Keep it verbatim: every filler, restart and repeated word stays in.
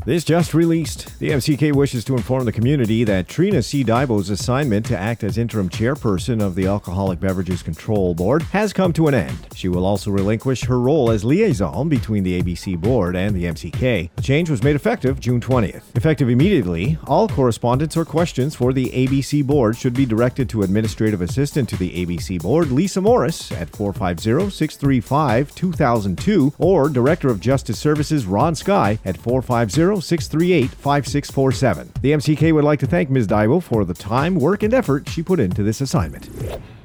This just released. The M C K wishes to inform the community that Trina C. Dybo's assignment to act as interim chairperson of the Alcoholic Beverages Control Board has come to an end. She will also relinquish her role as liaison between the A B C Board and the M C K. The change was made effective June twentieth. Effective immediately, all correspondence or questions for the A B C Board should be directed to Administrative Assistant to the A B C Board, Lisa Morris, at four five zero, six three five, two thousand two, or Director of Justice Services, Ron Sky, at four five zero, six three eight, five six four seven. The M C K would like to thank Miz Dybo for the time, work, and effort she put into this assignment.